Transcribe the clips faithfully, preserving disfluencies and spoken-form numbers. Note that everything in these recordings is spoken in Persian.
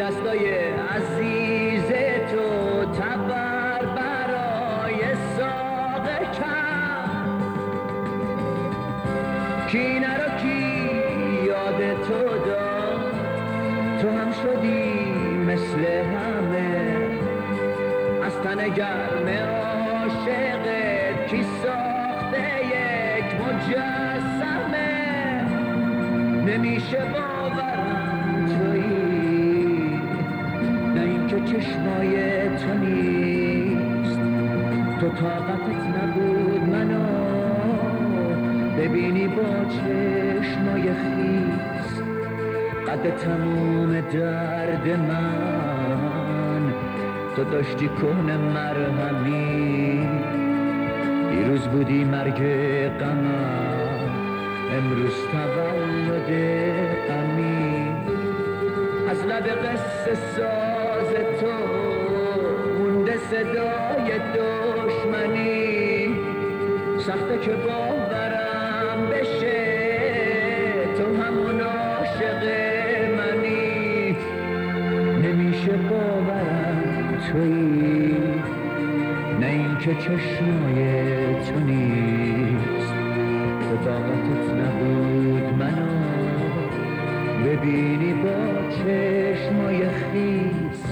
دستای عزیز تو تبر برای ساقه کرد، کی نرو کی یاد تو داد، تو هم شدی مثل همه، از تن گرم عاشقت کی ساخته یک مجسمه، نمیشه باورم تویی، نه اینکه چشمای تو نیست، تو طاقتت نبود منو ببینی با چشمای خیس، قد تموم درد من تو داشتی کهنه مرهمی، دیروز بودی مرگ غمم، امروز تولد غمی، از لب قصه ساز تو مونده صدای دشمنی، سخته که باورم بشه تو همون عاشق منی، نمیشه باورم تویی، نه اینکه چشمای تو نیست، تو طاقتت نبود منو ببینی با چشمای خیس.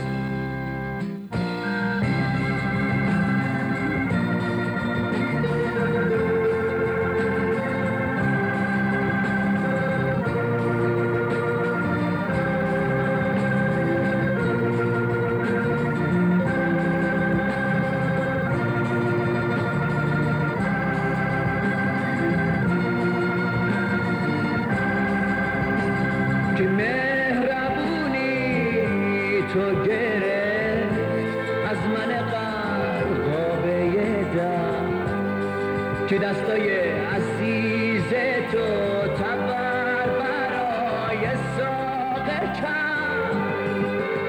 که مهربونی تو گرفت از من قرقابه در، که دستای عزیز تو تبر برای ساقه کرد،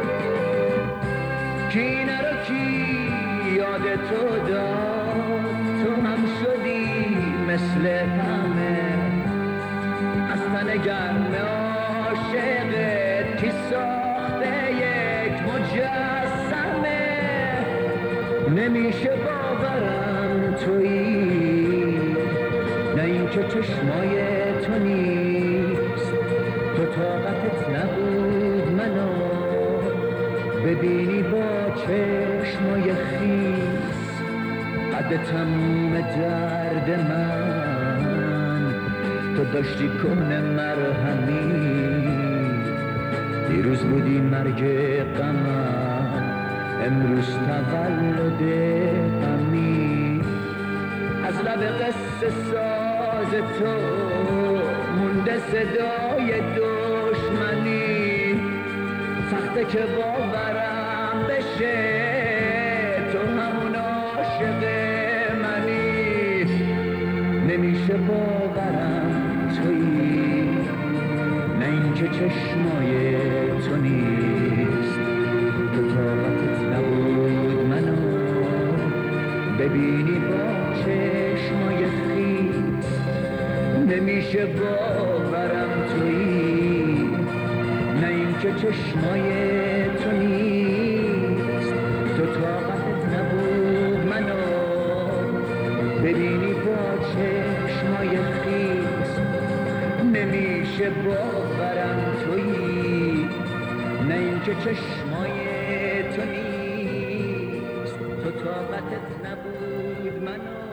کی نرو کی یاد تو داد، تو هم شدی مثل همه، از تن گرم عاشقت کی ساخته یک مجسمه، نمیشه باورم تویی، نه اینکه چشمای تو نیست، تو طاقتت نبود منو ببینی با چشمای خیس، قد تموم درد من تو داشتی کهنه مرهمی، دیروز بودی مرگ غمم، امروز تولد غمی، از لب قصه ساز تو مونده صدای دشمنی، سخته که باورم بشه تو همون عاشق منی، نمیشه باورم تویی، نه اینکه چشمای تو نیست، تو طاقتت نبود منو ببینی با چشمای خیس، نمیشه باورم تویی، نه اینکه چشمای تو نیست، تو طاقتت نبود منو ببینی با چشمای خیس، نمیشه باورم تویی، نه اینکه چشمای تو نیست، تو طاقتت نبود منو